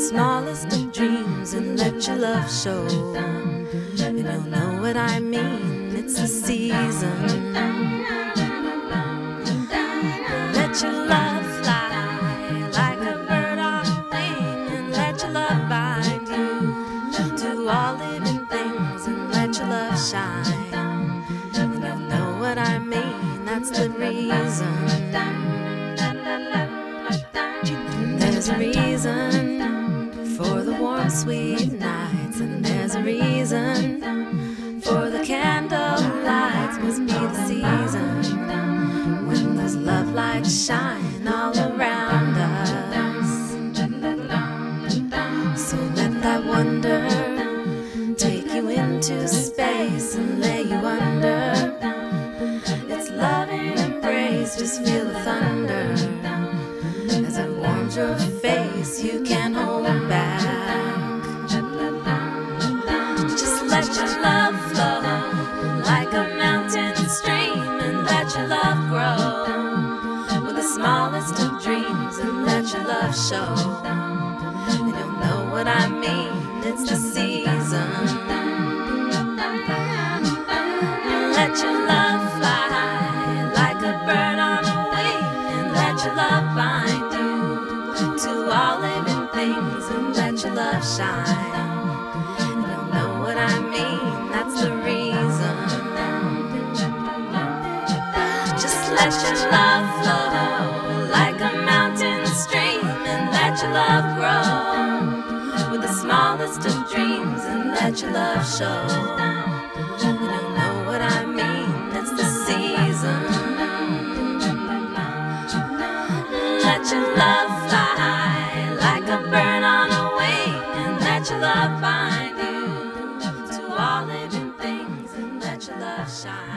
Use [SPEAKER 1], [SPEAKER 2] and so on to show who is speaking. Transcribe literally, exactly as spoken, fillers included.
[SPEAKER 1] smallest of dreams and let your love show. And you'll know what I mean, it's the season. Let your love fly like a bird on a wing, and let your love bind you to all living things, and let your love shine. And you'll know what I mean, that's the reason. There's a reason for the warm, sweet nights, and there's a reason for the candle lights. Must be the season when those love lights shine all around us. So let that wonder take you into space and lay you under its loving embrace. Just feel the thunder as it warms your face, you can't hold back. Just let your love flow like a mountain stream, and let your love grow with the smallest of dreams, and let your love show. And you'll know what I mean, it's the season. Let your love fly like a bird on a wing, and let your love bind you to all living things, and let your love shine. And you'll know what I mean, that's the reason. Just let your love flow like a mountain stream, and let your love grow with the smallest of dreams, and let your love show. And you'll know what I mean, it's the season. Let your love fly like a bird on a wing, and let your love bind you to all living things, and let your love shine.